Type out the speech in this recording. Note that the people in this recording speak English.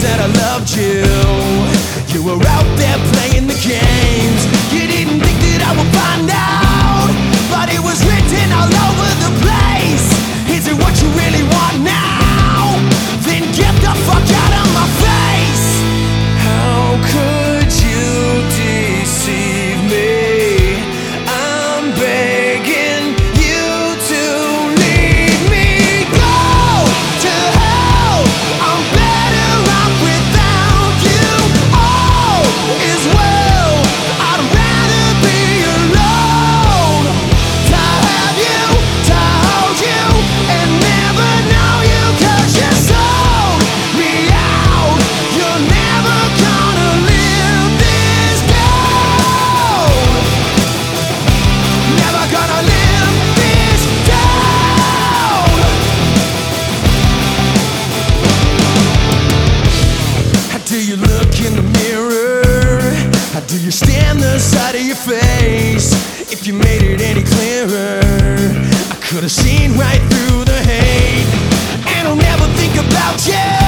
said I loved you. You were out there playing the games. You didn't think that I would find out, but it was written all over the place. Is it what you really want now? Then get the fuck out of my face. How could you deceive me? I'm begging you to leave me. Go to hell, I'm better off without you. All is well, I'd rather be alone. To have you, to hold you, and never know you, 'cause you sold me out. You're never gonna live this down. Never gonna live this down. How do you look in the mirror? How do you stand the sight of your face? If you made it any clearer, I could've seen right through the hate. And I'll never think about you